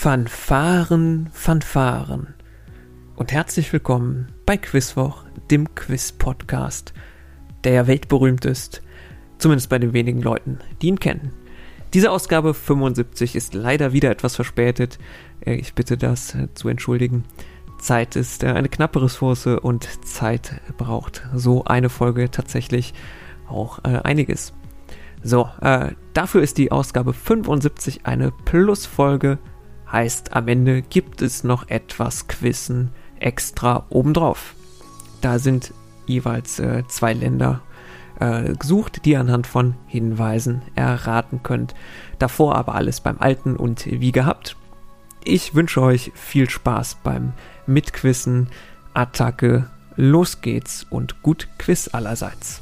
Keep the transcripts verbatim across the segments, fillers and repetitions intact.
Fanfaren, Fanfaren und herzlich willkommen bei Quizwoch, dem Quiz-Podcast, der ja weltberühmt ist, zumindest bei den wenigen Leuten, die ihn kennen. Diese Ausgabe fünfundsiebzig ist leider wieder etwas verspätet, ich bitte das zu entschuldigen. Zeit ist eine knappe Ressource und Zeit braucht so eine Folge tatsächlich auch äh, einiges. So, äh, dafür ist die Ausgabe fünfundsiebzig eine Plusfolge. Heißt, am Ende gibt es noch etwas Quizzen extra obendrauf. Da sind jeweils äh, zwei Länder äh, gesucht, die ihr anhand von Hinweisen erraten könnt. Davor aber alles beim Alten und wie gehabt. Ich wünsche euch viel Spaß beim Mitquissen. Attacke, los geht's und gut Quiz allerseits.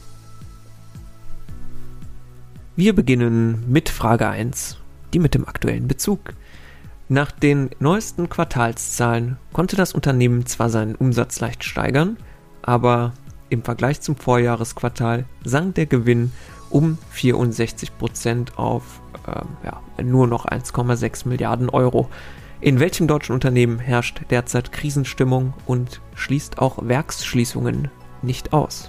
Wir beginnen mit Frage eins, die mit dem aktuellen Bezug. Nach den neuesten Quartalszahlen konnte das Unternehmen zwar seinen Umsatz leicht steigern, aber im Vergleich zum Vorjahresquartal sank der Gewinn um vierundsechzig Prozent auf äh, ja, nur noch eins Komma sechs Milliarden Euro. In welchem deutschen Unternehmen herrscht derzeit Krisenstimmung und schließt auch Werksschließungen nicht aus?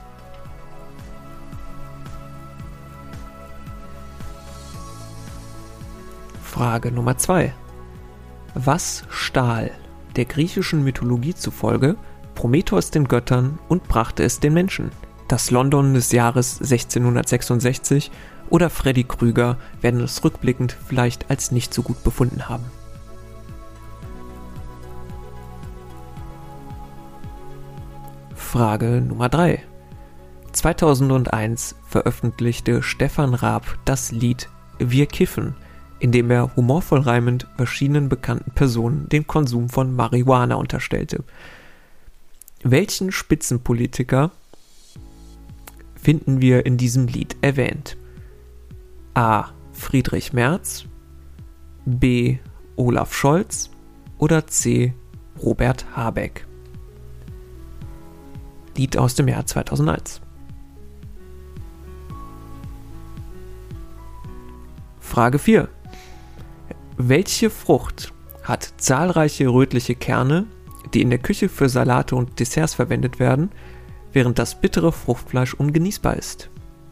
Frage Nummer zwei. Was stahl der griechischen Mythologie zufolge Prometheus den Göttern und brachte es den Menschen? Das London des Jahres sechzehnhundertsechsundsechzig oder Freddy Krüger werden es rückblickend vielleicht als nicht so gut befunden haben. Frage Nummer drei. zweitausendeins veröffentlichte Stefan Raab das Lied Wir kiffen, in dem er humorvoll reimend verschiedenen bekannten Personen den Konsum von Marihuana unterstellte. Welchen Spitzenpolitiker finden wir in diesem Lied erwähnt? A. Friedrich Merz, B. Olaf Scholz oder C. Robert Habeck? Lied aus dem Jahr zweitausendeins. Frage vier. Welche Frucht hat zahlreiche rötliche Kerne, die in der Küche für Salate und Desserts verwendet werden, während das bittere Fruchtfleisch ungenießbar ist?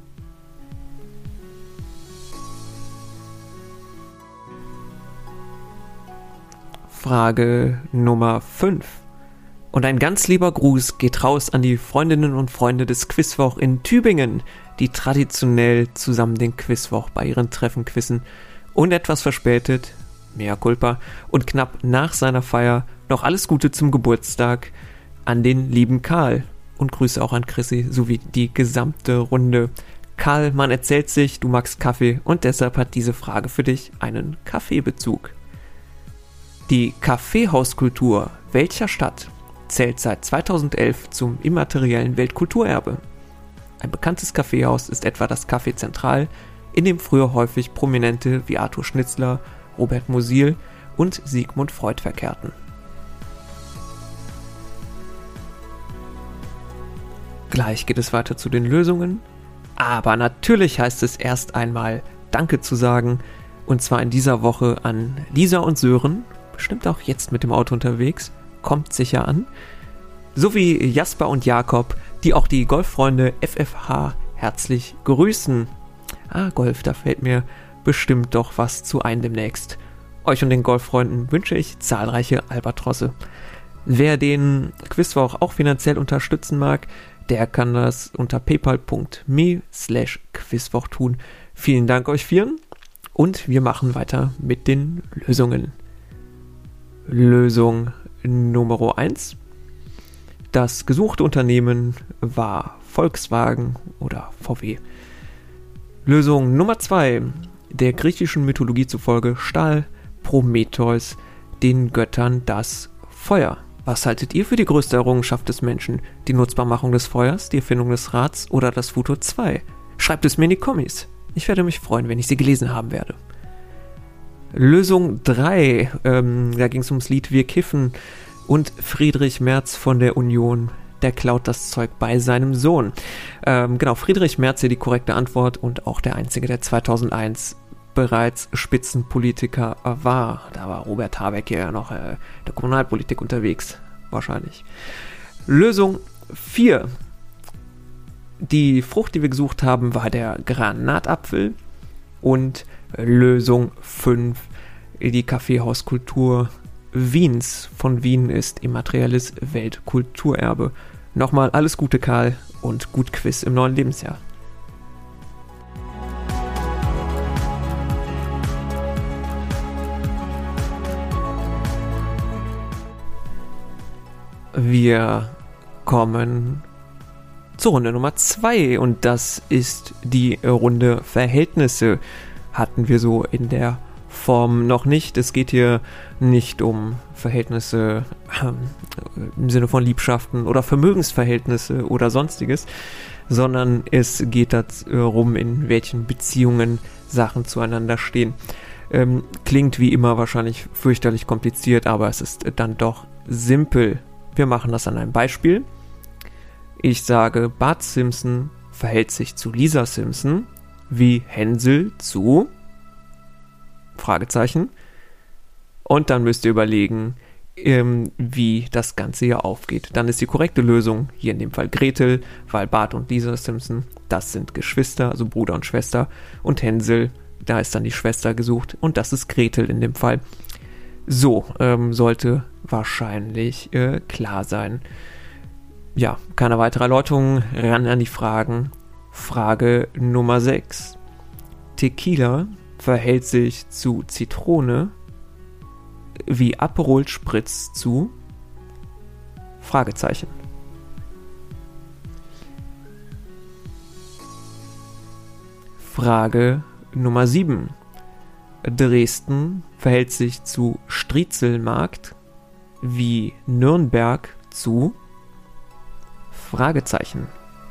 Frage Nummer fünf. Und ein ganz lieber Gruß geht raus an die Freundinnen und Freunde des Quizwoch in Tübingen, die traditionell zusammen den Quizwoch bei ihren Treffen quizzen und etwas verspätet, mea culpa, und knapp nach seiner Feier noch alles Gute zum Geburtstag an den lieben Karl. Und Grüße auch an Chrissy sowie die gesamte Runde. Karl, man erzählt sich, du magst Kaffee und deshalb hat diese Frage für dich einen Kaffeebezug. Die Kaffeehauskultur welcher Stadt zählt seit zweitausendelf zum immateriellen Weltkulturerbe? Ein bekanntes Kaffeehaus ist etwa das Café Zentral, in dem früher häufig Prominente wie Arthur Schnitzler, Robert Musil und Sigmund Freud verkehrten. Gleich geht es weiter zu den Lösungen, aber natürlich heißt es erst einmal Danke zu sagen, und zwar in dieser Woche an Lisa und Sören, bestimmt auch jetzt mit dem Auto unterwegs, kommt sicher an, sowie Jasper und Jakob, die auch die Golffreunde F F H herzlich grüßen. Ah, Golf, da fällt mir bestimmt doch was zu ein demnächst. Euch und den Golffreunden wünsche ich zahlreiche Albatrosse. Wer den Quizwoch auch finanziell unterstützen mag, der kann das unter paypal.me slash Quizwoch tun. Vielen Dank euch vieren und wir machen weiter mit den Lösungen. Lösung Nummer eins. Das gesuchte Unternehmen war Volkswagen oder V W. Lösung Nummer zwei. Der griechischen Mythologie zufolge stahl Prometheus den Göttern das Feuer. Was haltet ihr für die größte Errungenschaft des Menschen? Die Nutzbarmachung des Feuers, die Erfindung des Rads oder das Futur zwei? Schreibt es mir in die Kommis. Ich werde mich freuen, wenn ich sie gelesen haben werde. Lösung drei. Ähm, da ging es ums Lied Wir kiffen und Friedrich Merz von der Union. Der klaut das Zeug bei seinem Sohn. Ähm, genau, Friedrich Merz hier die korrekte Antwort und auch der einzige, der zweitausendeins bereits Spitzenpolitiker war. Da war Robert Habeck ja noch äh, der Kommunalpolitik unterwegs, wahrscheinlich. Lösung vier. Die Frucht, die wir gesucht haben, war der Granatapfel. Und Lösung fünf. Die Kaffeehauskultur Wiens. Von Wien ist immaterielles Weltkulturerbe. Nochmal alles Gute, Karl, und gut Quiz im neuen Lebensjahr. Wir kommen zur Runde Nummer zwei und das ist die Runde Verhältnisse. Hatten wir so in der Form noch nicht. Es geht hier nicht um Verhältnisse äh, im Sinne von Liebschaften oder Vermögensverhältnisse oder sonstiges, sondern es geht darum, in welchen Beziehungen Sachen zueinander stehen. Ähm, klingt wie immer wahrscheinlich fürchterlich kompliziert, aber es ist dann doch simpel. Wir machen das an einem Beispiel. Ich sage, Bart Simpson verhält sich zu Lisa Simpson wie Hänsel zu Fragezeichen. Und dann müsst ihr überlegen, ähm, wie das Ganze hier aufgeht. Dann ist die korrekte Lösung hier in dem Fall Gretel, weil Bart und Lisa Simpson, das sind Geschwister, also Bruder und Schwester. Und Hänsel, da ist dann die Schwester gesucht und das ist Gretel in dem Fall. So, ähm, sollte wahrscheinlich äh, klar sein. Ja, keine weitere Erläuterung, ran an die Fragen. Frage Nummer sechs. Tequila verhält sich zu Zitrone wie Aperol Spritz zu Fragezeichen. Frage Nummer sieben. Dresden verhält sich zu Striezelmarkt wie Nürnberg zu Fragezeichen.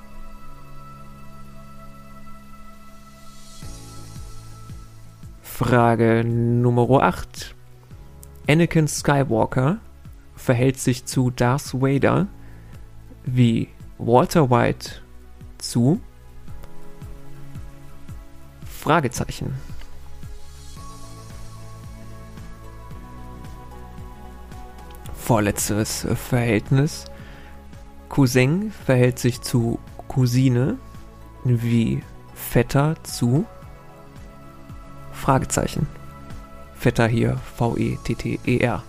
Frage Nummer acht. Anakin Skywalker verhält sich zu Darth Vader wie Walter White zu Fragezeichen. Vorletztes Verhältnis. Cousin verhält sich zu Cousine wie Vetter zu Fragezeichen. Vetter hier, V E T T E R.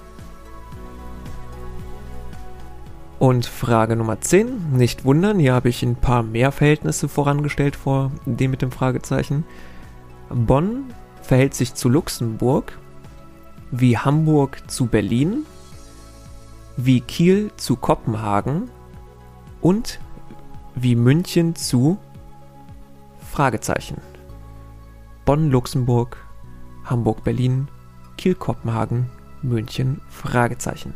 Und Frage Nummer zehn. Nicht wundern, hier habe ich ein paar mehr Verhältnisse vorangestellt vor dem mit dem Fragezeichen. Bonn verhält sich zu Luxemburg wie Hamburg zu Berlin, wie Kiel zu Kopenhagen und wie München zu Fragezeichen. Bonn, Luxemburg, Hamburg, Berlin, Kiel, Kopenhagen, München, Fragezeichen.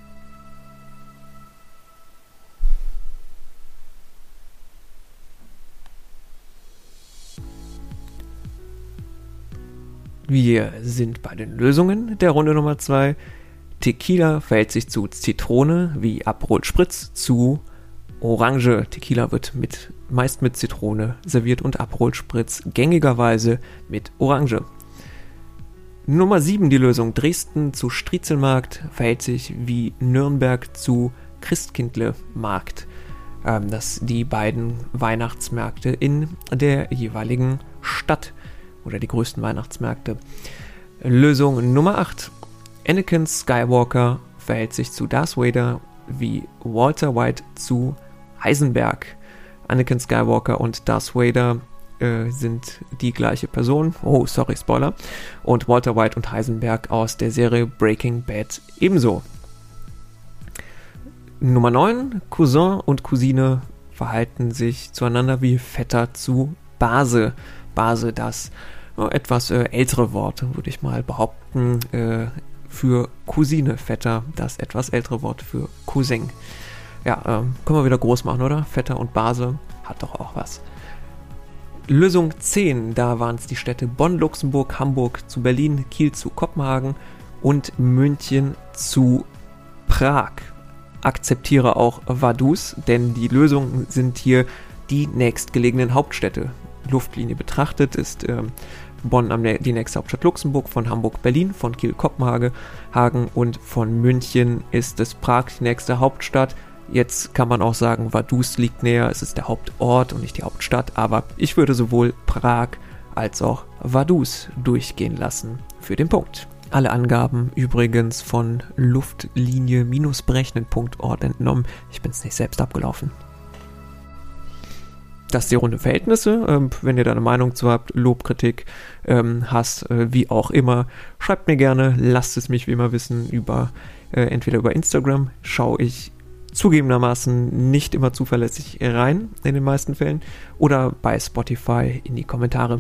Wir sind bei den Lösungen der Runde Nummer zwei. Tequila verhält sich zu Zitrone wie Aperol Spritz zu Orange. Tequila wird mit, meist mit Zitrone serviert und Aperol Spritz gängigerweise mit Orange. Nummer sieben, die Lösung. Dresden zu Striezelmarkt verhält sich wie Nürnberg zu Christkindlmarkt. Ähm, das die beiden Weihnachtsmärkte in der jeweiligen Stadt oder die größten Weihnachtsmärkte. Lösung Nummer acht. Anakin Skywalker verhält sich zu Darth Vader wie Walter White zu Heisenberg. Anakin Skywalker und Darth Vader äh, sind die gleiche Person. Oh, sorry, Spoiler. Und Walter White und Heisenberg aus der Serie Breaking Bad ebenso. Nummer neun. Cousin und Cousine verhalten sich zueinander wie Vetter zu Base. Base, das äh, etwas äh, ältere Wort, würde ich mal behaupten, äh, für Cousine. Vetter, das etwas ältere Wort für Cousin. Ja, ähm, können wir wieder groß machen, oder? Vetter und Base hat doch auch was. Lösung zehn, da waren es die Städte Bonn, Luxemburg, Hamburg zu Berlin, Kiel zu Kopenhagen und München zu Prag. Akzeptiere auch Vaduz, denn die Lösungen sind hier die nächstgelegenen Hauptstädte. Luftlinie betrachtet ist ähm, Bonn am, die nächste Hauptstadt Luxemburg, von Hamburg Berlin, von Kiel Kopenhagen Hagen und von München ist es Prag, die nächste Hauptstadt. Jetzt kann man auch sagen, Vaduz liegt näher, es ist der Hauptort und nicht die Hauptstadt, aber ich würde sowohl Prag als auch Vaduz durchgehen lassen für den Punkt. Alle Angaben übrigens von luftlinie-berechnen punkt org entnommen. Ich bin es nicht selbst abgelaufen. Das ist die Runde Verhältnisse. Ähm, wenn ihr da eine Meinung zu habt, Lob, Kritik, ähm, Hass, äh, wie auch immer, schreibt mir gerne, lasst es mich wie immer wissen, über äh, entweder über Instagram, schaue ich zugegebenermaßen nicht immer zuverlässig rein, in den meisten Fällen, oder bei Spotify in die Kommentare.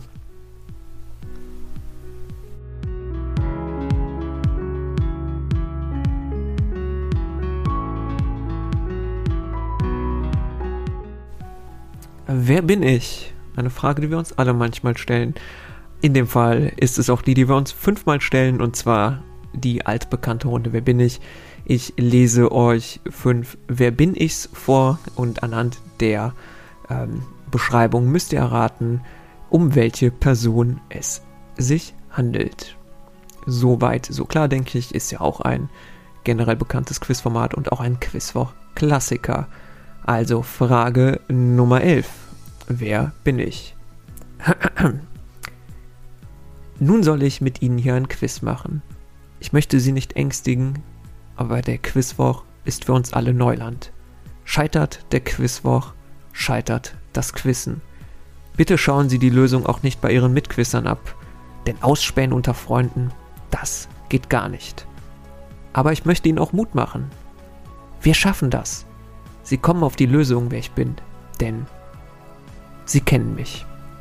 Wer bin ich? Eine Frage, die wir uns alle manchmal stellen. In dem Fall ist es auch die, die wir uns fünfmal stellen, und zwar die altbekannte Runde Wer bin ich? Ich lese euch fünf Wer bin ichs vor und anhand der ähm, Beschreibung müsst ihr erraten, um welche Person es sich handelt. Soweit, so klar, denke ich, ist ja auch ein generell bekanntes Quizformat und auch ein Quizwoch-Klassiker. Also Frage Nummer elf. Wer bin ich? Nun soll ich mit Ihnen hier ein Quiz machen. Ich möchte Sie nicht ängstigen, aber der Quizwoch ist für uns alle Neuland. Scheitert der Quizwoch, scheitert das Quizzen. Bitte schauen Sie die Lösung auch nicht bei Ihren Mitquissern ab, denn Ausspähen unter Freunden, das geht gar nicht. Aber ich möchte Ihnen auch Mut machen. Wir schaffen das. Sie kommen auf die Lösung, wer ich bin, denn Sie kennen mich.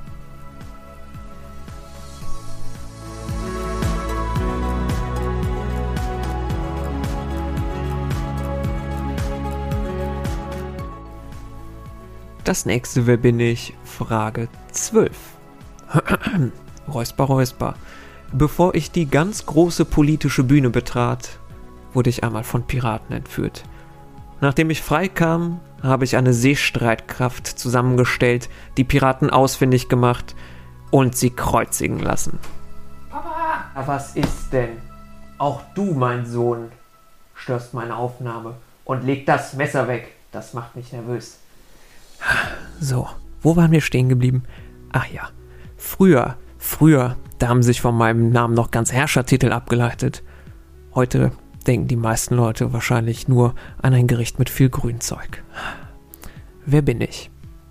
Das nächste Wer bin ich? Frage zwölf. Räusper, räusper. Bevor ich die ganz große politische Bühne betrat, wurde ich einmal von Piraten entführt. Nachdem ich freikam, habe ich eine Seestreitkraft zusammengestellt, die Piraten ausfindig gemacht und sie kreuzigen lassen. Papa! Was ist denn? Auch du, mein Sohn, störst meine Aufnahme und leg das Messer weg. Das macht mich nervös. So, wo waren wir stehen geblieben? Ach ja, früher, früher, da haben sich von meinem Namen noch ganz Herrschertitel abgeleitet. Heute denken die meisten Leute wahrscheinlich nur an ein Gericht mit viel Grünzeug. Wer bin ich?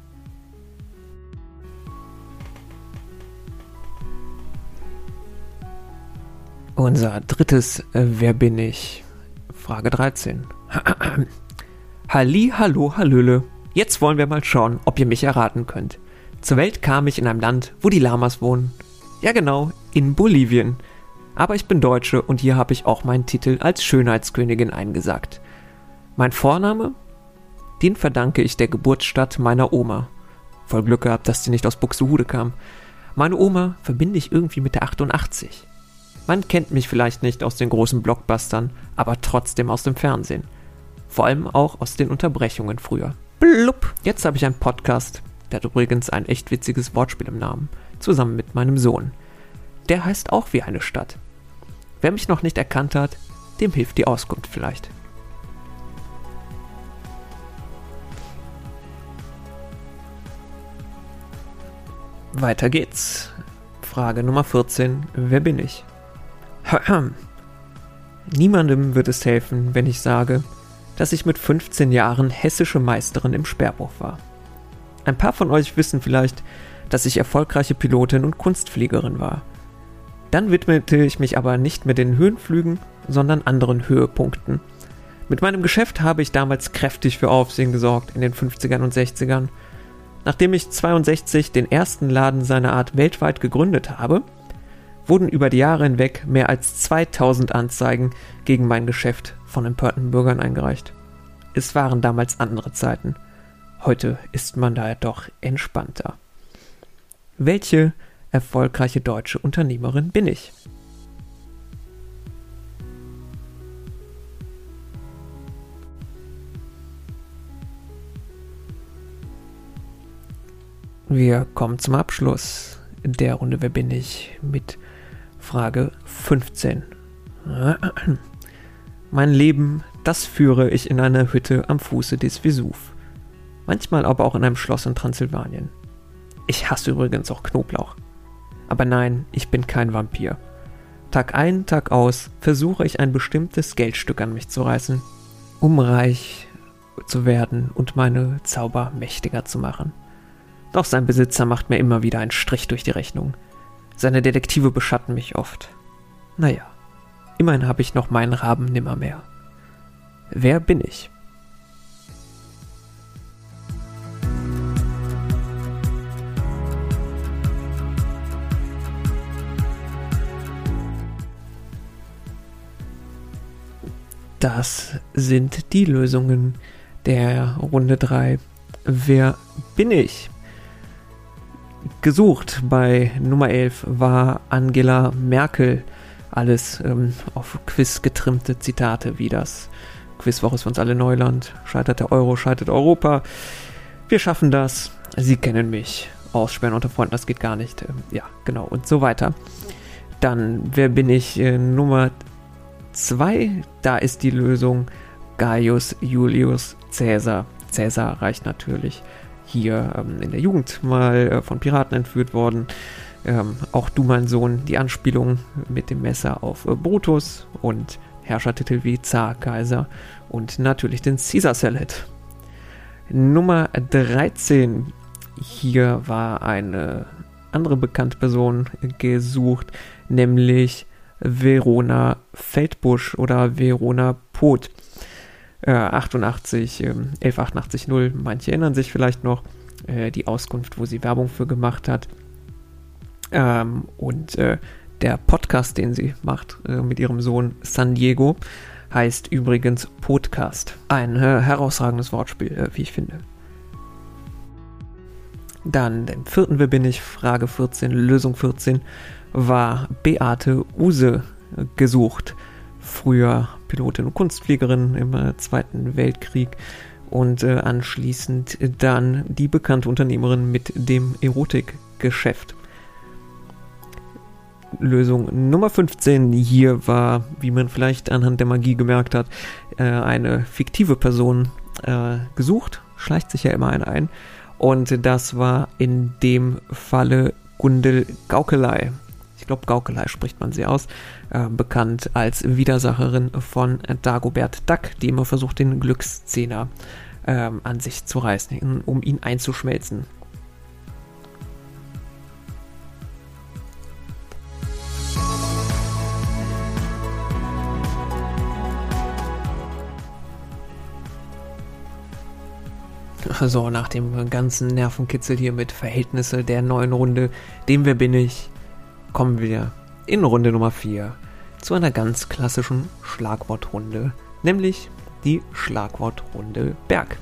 Unser drittes äh, Wer bin ich? Frage dreizehn. Halli, hallo, hallöle. Jetzt wollen wir mal schauen, ob ihr mich erraten könnt. Zur Welt kam ich in einem Land, wo die Lamas wohnen. Ja genau, in Bolivien. Aber ich bin Deutsche und hier habe ich auch meinen Titel als Schönheitskönigin eingesagt. Mein Vorname? Den verdanke ich der Geburtsstadt meiner Oma. Voll Glück gehabt, dass sie nicht aus Buxtehude kam. Meine Oma verbinde ich irgendwie mit der achtundachtzig. Man kennt mich vielleicht nicht aus den großen Blockbustern, aber trotzdem aus dem Fernsehen. Vor allem auch aus den Unterbrechungen früher. Blub! Jetzt habe ich einen Podcast, der hat übrigens ein echt witziges Wortspiel im Namen, zusammen mit meinem Sohn. Der heißt auch wie eine Stadt. Wer mich noch nicht erkannt hat, dem hilft die Auskunft vielleicht. Weiter geht's. Frage Nummer vierzehn. Wer bin ich? Niemandem wird es helfen, wenn ich sage, dass ich mit fünfzehn Jahren hessische Meisterin im Speerwurf war. Ein paar von euch wissen vielleicht, dass ich erfolgreiche Pilotin und Kunstfliegerin war. Dann widmete ich mich aber nicht mehr den Höhenflügen, sondern anderen Höhepunkten. Mit meinem Geschäft habe ich damals kräftig für Aufsehen gesorgt in den fünfzigern und sechzigern. Nachdem ich zweiundsechzig den ersten Laden seiner Art weltweit gegründet habe, wurden über die Jahre hinweg mehr als zweitausend Anzeigen gegen mein Geschäft von empörten Bürgern eingereicht. Es waren damals andere Zeiten. Heute ist man daher doch entspannter. Welche erfolgreiche deutsche Unternehmerin bin ich? Wir kommen zum Abschluss. der Runde Wer bin ich? Mit Frage fünfzehn. Mein Leben, das führe ich in einer Hütte am Fuße des Vesuv. Manchmal aber auch in einem Schloss in Transsilvanien. Ich hasse übrigens auch Knoblauch. Aber nein, ich bin kein Vampir. Tag ein, Tag aus versuche ich ein bestimmtes Geldstück an mich zu reißen, um reich zu werden und meine Zauber mächtiger zu machen. Doch sein Besitzer macht mir immer wieder einen Strich durch die Rechnung. Seine Detektive beschatten mich oft. Naja, immerhin habe ich noch meinen Raben nimmermehr. Wer bin ich? Das sind die Lösungen der Runde drei. Wer bin ich? Gesucht bei Nummer elf war Angela Merkel. Alles ähm, auf Quiz getrimmte Zitate wie das Quizwoche ist für uns alle Neuland. Scheitert der Euro, scheitert Europa. Wir schaffen das. Sie kennen mich. Aussperren unter Freunden, das geht gar nicht. Ähm, ja, genau. Und so weiter. Dann, wer bin ich? Äh, Nummer zwei. Da ist die Lösung Gaius Julius Caesar. Caesar reicht natürlich. Hier ähm, in der Jugend mal äh, von Piraten entführt worden. Ähm, auch du, mein Sohn, die Anspielung mit dem Messer auf äh, Brutus und Herrschertitel wie Zar, Kaiser und natürlich den Caesar Salad. Nummer dreizehn. Hier war eine andere bekannte Person gesucht, nämlich Verona Feldbusch oder Verona Poth. Äh, achtundachtzig, äh, elf achtundachtzig null, manche erinnern sich vielleicht noch, äh, die Auskunft, wo sie Werbung für gemacht hat. Ähm, und äh, der Podcast, den sie macht äh, mit ihrem Sohn San Diego, heißt übrigens Podcast. Ein äh, herausragendes Wortspiel, äh, wie ich finde. Dann, den vierten Wer bin ich? Frage vierzehn, Lösung vierzehn, war Beate Uhse gesucht. Früher Pilotin und Kunstfliegerin im äh, Zweiten Weltkrieg und äh, anschließend dann die bekannte Unternehmerin mit dem Erotikgeschäft. Lösung Nummer fünfzehn. Hier war, wie man vielleicht anhand der Magie gemerkt hat, äh, eine fiktive Person äh, gesucht. Schleicht sich ja immer eine ein. Und das war in dem Falle Gundel Gaukelei. Ich glaube, Gaukelei spricht man sie aus, äh, bekannt als Widersacherin von Dagobert Duck, die immer versucht, den Glückszehner äh, an sich zu reißen, um ihn einzuschmelzen. So, nach dem ganzen Nervenkitzel hier mit Verhältnisse der neuen Runde, dem Wer bin ich, kommen wir in Runde Nummer vier zu einer ganz klassischen Schlagwortrunde, nämlich die Schlagwortrunde Berg.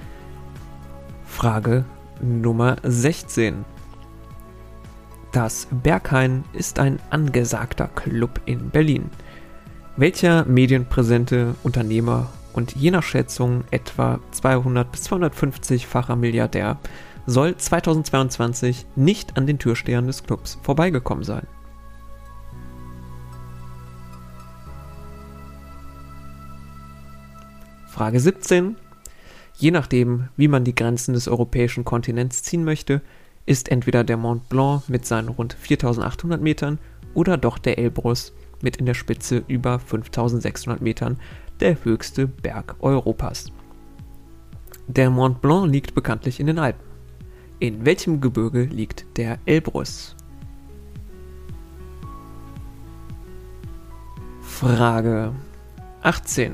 Frage Nummer sechzehn. Das Berghain ist ein angesagter Club in Berlin. Welcher medienpräsente Unternehmer und je nach Schätzung etwa zweihundert bis zweihundertfünfzig-facher Milliardär soll zweitausendzweiundzwanzig nicht an den Türstehern des Clubs vorbeigekommen sein? Frage siebzehn. Je nachdem, wie man die Grenzen des europäischen Kontinents ziehen möchte, ist entweder der Mont Blanc mit seinen rund viertausendachthundert Metern oder doch der Elbrus mit in der Spitze über fünftausendsechshundert Metern der höchste Berg Europas. Der Mont Blanc liegt bekanntlich in den Alpen. In welchem Gebirge liegt der Elbrus? Frage achtzehn.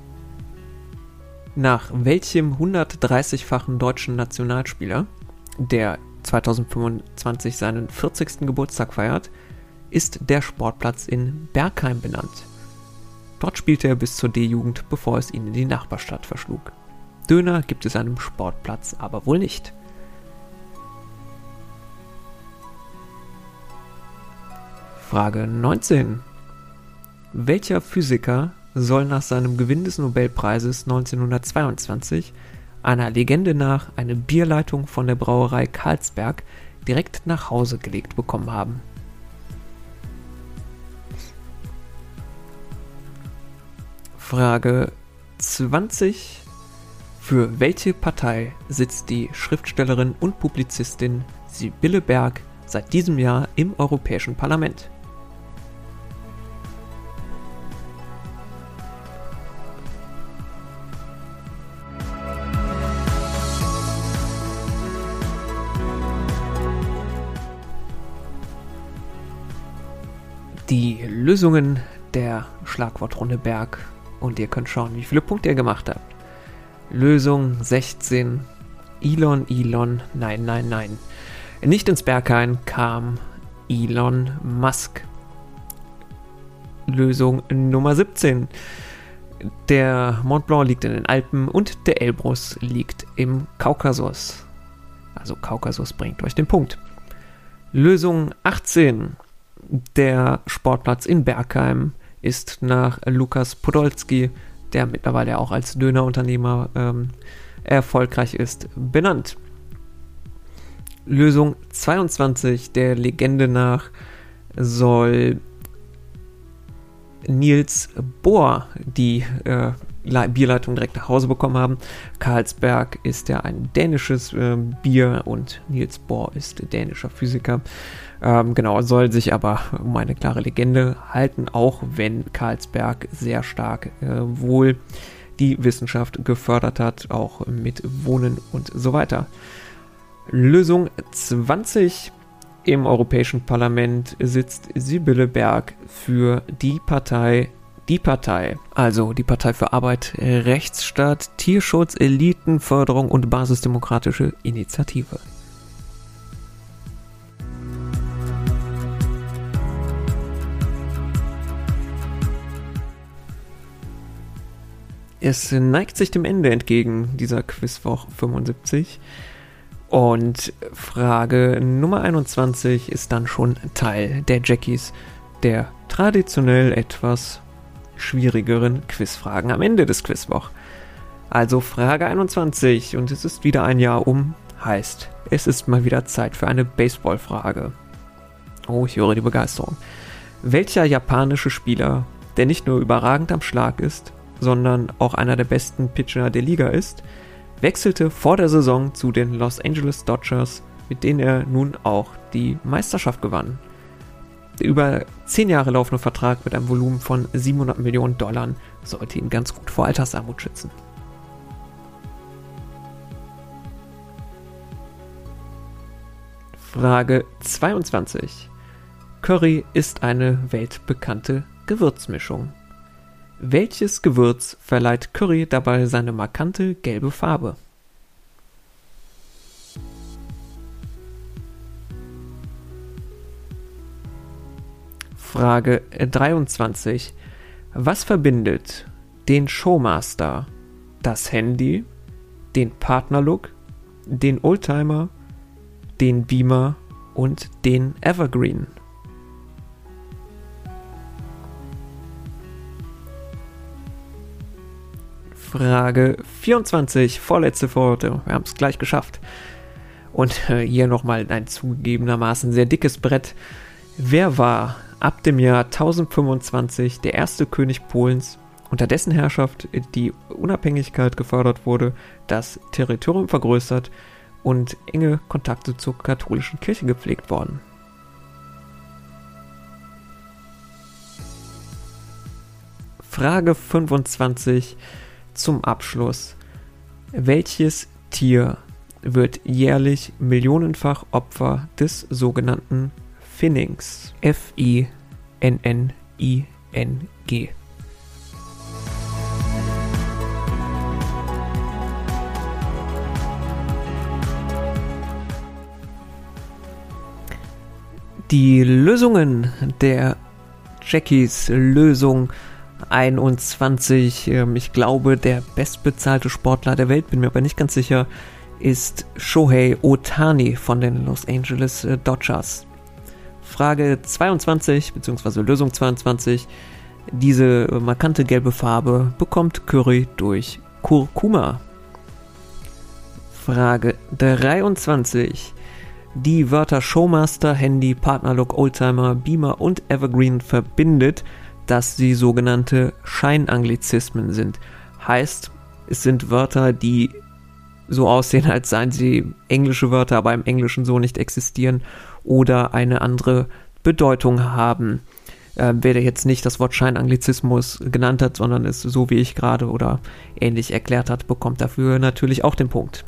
Nach welchem hundertdreißigfachen deutschen Nationalspieler, der zweitausendfünfundzwanzig seinen vierzigsten Geburtstag feiert, ist der Sportplatz in Bergheim benannt? Dort spielte er bis zur D-Jugend, bevor es ihn in die Nachbarstadt verschlug. Döner gibt es an dem Sportplatz aber wohl nicht. Frage neunzehn. Welcher Physiker soll nach seinem Gewinn des Nobelpreises neunzehnhundertzweiundzwanzig einer Legende nach eine Bierleitung von der Brauerei Carlsberg direkt nach Hause gelegt bekommen haben. Frage zwanzig. Für welche Partei sitzt die Schriftstellerin und Publizistin Sibylle Berg seit diesem Jahr im Europäischen Parlament? Die Lösungen der Schlagwortrunde Berg und ihr könnt schauen, wie viele Punkte ihr gemacht habt. Lösung sechzehn. Elon, Elon, nein, nein, nein. Nicht ins Berghain kam Elon Musk. Lösung Nummer siebzehn. Der Mont Blanc liegt in den Alpen und der Elbrus liegt im Kaukasus. Also Kaukasus bringt euch den Punkt. Lösung achtzehn. Der Sportplatz in Bergheim ist nach Lukas Podolski, der mittlerweile auch als Dönerunternehmer ähm, erfolgreich ist, benannt. Lösung zweiundzwanzig. Der Legende nach soll Niels Bohr die äh, Bierleitung direkt nach Hause bekommen haben. Carlsberg ist ja ein dänisches äh, Bier und Niels Bohr ist dänischer Physiker. Ähm, genau, soll sich aber um eine klare Legende halten, auch wenn Carlsberg sehr stark äh, wohl die Wissenschaft gefördert hat, auch mit Wohnen und so weiter. Lösung zwanzig. Im Europäischen Parlament sitzt Sibylle Berg für die Partei Die Partei, also die Partei für Arbeit, Rechtsstaat, Tierschutz, Elitenförderung und basisdemokratische Initiative. Es neigt sich dem Ende entgegen, dieser Quizwoch fünfundsiebzig. Und Frage Nummer einundzwanzig ist dann schon Teil der Jackies, der traditionell etwas schwierigeren Quizfragen am Ende des Quizwoch. Also Frage einundzwanzig, und es ist wieder ein Jahr um, heißt, es ist mal wieder Zeit für eine Baseballfrage. Oh, ich höre die Begeisterung. Welcher japanische Spieler, der nicht nur überragend am Schlag ist, sondern auch einer der besten Pitcher der Liga ist, wechselte vor der Saison zu den Los Angeles Dodgers, mit denen er nun auch die Meisterschaft gewann. Der über zehn Jahre laufende Vertrag mit einem Volumen von siebenhundert Millionen Dollar sollte ihn ganz gut vor Altersarmut schützen. Frage zweiundzwanzig. Curry ist eine weltbekannte Gewürzmischung. Welches Gewürz verleiht Curry dabei seine markante gelbe Farbe? Frage dreiundzwanzig. Was verbindet den Showmaster, das Handy, den Partnerlook, den Oldtimer, den Beamer und den Evergreen? Frage vierundzwanzig, vorletzte für heute. Wir haben es gleich geschafft. Und äh, hier nochmal ein zugegebenermaßen sehr dickes Brett. Wer war ab dem Jahr tausendfünfundzwanzig der erste König Polens, unter dessen Herrschaft die Unabhängigkeit gefördert wurde, das Territorium vergrößert und enge Kontakte zur katholischen Kirche gepflegt worden? Frage fünfundzwanzig zum Abschluss. Welches Tier wird jährlich millionenfach Opfer des sogenannten Finnings? F I N N I N G. Die Lösungen der Jackies Lösung einundzwanzig, ich glaube, der bestbezahlte Sportler der Welt, bin mir aber nicht ganz sicher, ist Shohei Ohtani von den Los Angeles Dodgers. Frage zweiundzwanzig, beziehungsweise Lösung zweiundzwanzig, diese markante gelbe Farbe bekommt Curry durch Kurkuma. Frage dreiundzwanzig, die Wörter Showmaster, Handy, Partnerlook, Oldtimer, Beamer und Evergreen verbindet, dass sie sogenannte Scheinanglizismen sind. Heißt, es sind Wörter, die so aussehen, als seien sie englische Wörter, aber im Englischen so nicht existieren oder eine andere Bedeutung haben. Äh, wer jetzt nicht das Wort Scheinanglizismus genannt hat, sondern es so wie ich gerade oder ähnlich erklärt hat, bekommt dafür natürlich auch den Punkt.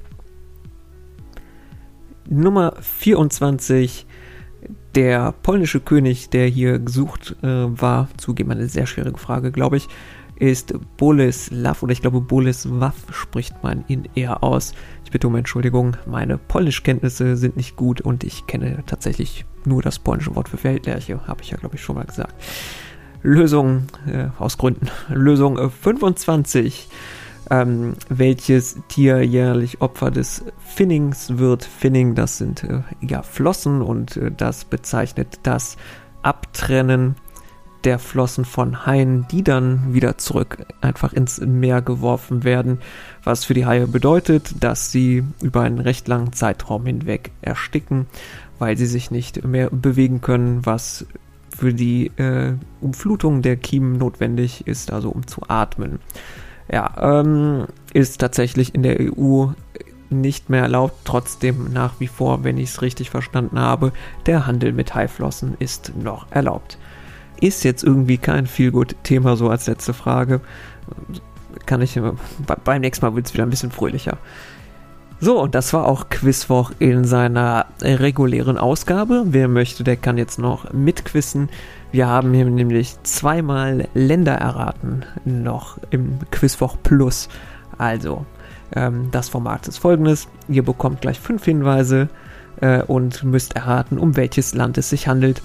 Nummer vierundzwanzig, der polnische König, der hier gesucht äh, war, zugeben eine sehr schwierige Frage, glaube ich, ist Boleslaw, oder ich glaube Bolesław spricht man ihn eher aus. Ich bitte um Entschuldigung, meine Polnischkenntnisse sind nicht gut und ich kenne tatsächlich nur das polnische Wort für Feldlerche, habe ich ja glaube ich schon mal gesagt. Lösung, äh, aus Gründen, Lösung äh, fünfundzwanzig. Ähm, welches Tier jährlich Opfer des Finnings wird. Finning, das sind äh, ja Flossen und äh, das bezeichnet das Abtrennen der Flossen von Haien, die dann wieder zurück einfach ins Meer geworfen werden, was für die Haie bedeutet, dass sie über einen recht langen Zeitraum hinweg ersticken, weil sie sich nicht mehr bewegen können, was für die äh, Umflutung der Kiemen notwendig ist, also um zu atmen. Ja, ähm, ist tatsächlich in der E U nicht mehr erlaubt, trotzdem nach wie vor, wenn ich es richtig verstanden habe, der Handel mit Haiflossen ist noch erlaubt. Ist jetzt irgendwie kein Feelgood-Thema, so als letzte Frage. Kann ich, beim nächsten Mal wird es wieder ein bisschen fröhlicher. So, und das war auch Quizwoch in seiner regulären Ausgabe. Wer möchte, der kann jetzt noch mitquissen. Wir haben hier nämlich zweimal Länder erraten, noch im Quizwoch Plus. Also, ähm, das Format ist folgendes. Ihr bekommt gleich fünf Hinweise äh, und müsst erraten, um welches Land es sich handelt.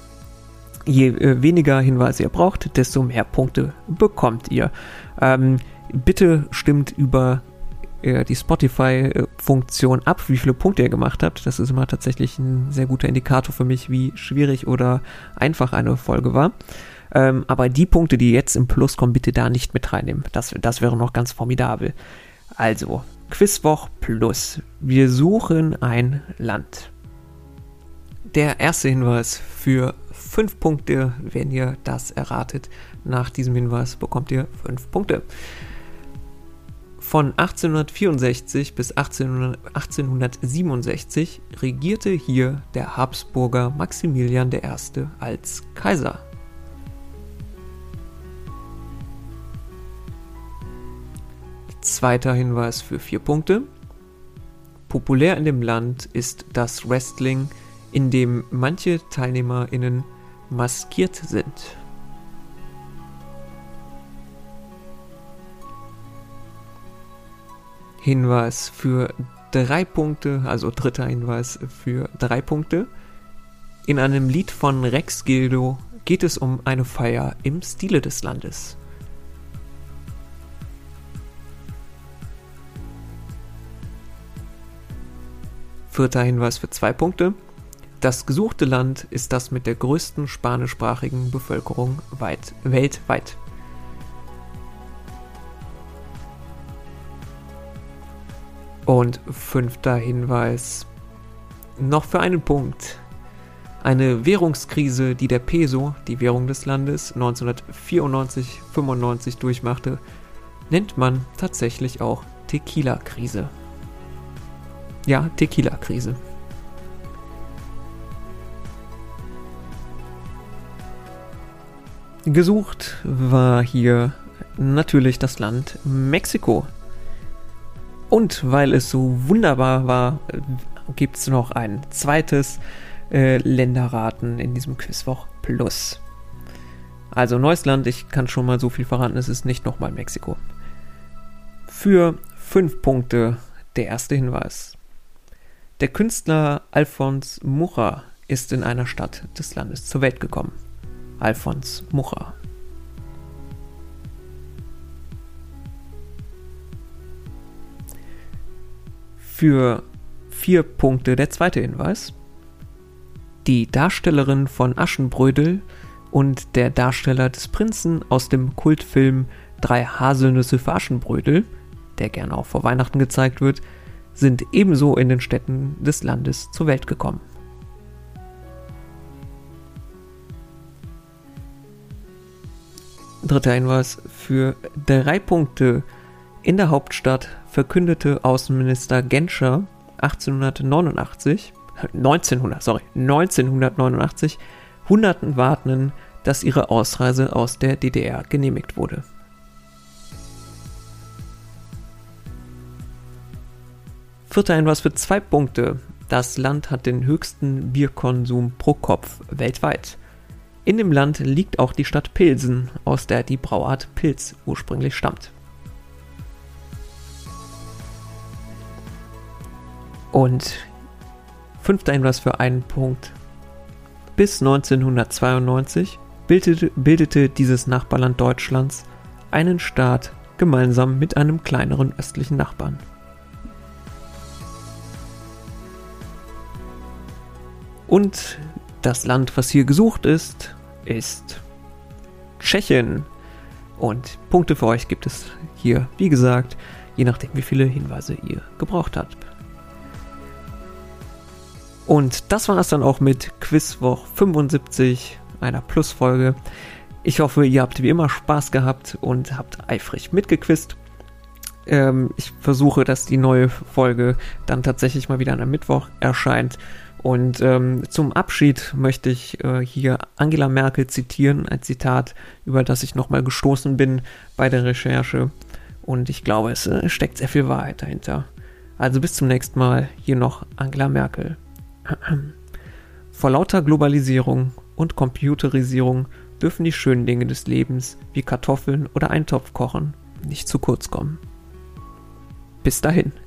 Je äh, weniger Hinweise ihr braucht, desto mehr Punkte bekommt ihr. Ähm, bitte stimmt über äh, die Spotify-Funktion ab, wie viele Punkte ihr gemacht habt. Das ist immer tatsächlich ein sehr guter Indikator für mich, wie schwierig oder einfach eine Folge war. Ähm, aber die Punkte, die jetzt im Plus kommen, bitte da nicht mit reinnehmen. Das, das wäre noch ganz formidabel. Also, Quizwoch Plus. Wir suchen ein Land. Der erste Hinweis für fünf Punkte, wenn ihr das erratet. Nach diesem Hinweis bekommt ihr fünf Punkte. Von achtzehnhundertvierundsechzig bis achtzehnhundertsiebenundsechzig regierte hier der Habsburger Maximilian der Erste als Kaiser. Zweiter Hinweis für vier Punkte. Populär in dem Land ist das Wrestling, in dem manche TeilnehmerInnen maskiert sind. Hinweis für drei Punkte, also dritter Hinweis für drei Punkte. In einem Lied von Rex Gildo geht es um eine Feier im Stile des Landes. Vierter Hinweis für zwei Punkte. Das gesuchte Land ist das mit der größten spanischsprachigen Bevölkerung weit, weltweit. Und fünfter Hinweis, noch für einen Punkt. Eine Währungskrise, die der Peso, die Währung des Landes, neunzehnhundertvierundneunzig fünfundneunzig durchmachte, nennt man tatsächlich auch Tequila-Krise. Ja, Tequila-Krise. Gesucht war hier natürlich das Land Mexiko. Und weil es so wunderbar war, gibt es noch ein zweites äh, Länderraten in diesem Quizwoch Plus. Also neues Land, ich kann schon mal so viel verraten, es ist nicht nochmal Mexiko. Für fünf Punkte der erste Hinweis. Der Künstler Alfons Mucha ist in einer Stadt des Landes zur Welt gekommen. Alfons Mucha. Für vier Punkte der zweite Hinweis. Die Darstellerin von Aschenbrödel und der Darsteller des Prinzen aus dem Kultfilm Drei Haselnüsse für Aschenbrödel, der gerne auch vor Weihnachten gezeigt wird, sind ebenso in den Städten des Landes zur Welt gekommen. Dritter Hinweis für drei Punkte. In der Hauptstadt verkündete Außenminister Genscher achtzehnhundertneunundachtzig, neunzehnhundert, sorry, neunzehnhundertneunundachtzig hunderten Wartenden, dass ihre Ausreise aus der D D R genehmigt wurde. Vierter Hinweis für zwei Punkte. Das Land hat den höchsten Bierkonsum pro Kopf weltweit. In dem Land liegt auch die Stadt Pilsen, aus der die Brauart Pils ursprünglich stammt. Und fünfter Hinweis für einen Punkt. Bis neunzehnhundertzweiundneunzig bildete, bildete dieses Nachbarland Deutschlands einen Staat gemeinsam mit einem kleineren östlichen Nachbarn. Und das Land, was hier gesucht ist, ist Tschechien. Und Punkte für euch gibt es hier, wie gesagt, je nachdem, wie viele Hinweise ihr gebraucht habt. Und das war es dann auch mit Quizwoch fünfundsiebzig, einer Plusfolge. Ich hoffe, ihr habt wie immer Spaß gehabt und habt eifrig mitgequizt. Ähm, ich versuche, dass die neue Folge dann tatsächlich mal wieder an einem Mittwoch erscheint. Und ähm, zum Abschied möchte ich äh, hier Angela Merkel zitieren, ein Zitat, über das ich nochmal gestoßen bin bei der Recherche. Und ich glaube, es äh, steckt sehr viel Wahrheit dahinter. Also bis zum nächsten Mal, hier noch Angela Merkel. Vor lauter Globalisierung und Computerisierung dürfen die schönen Dinge des Lebens wie Kartoffeln oder Eintopf kochen nicht zu kurz kommen. Bis dahin.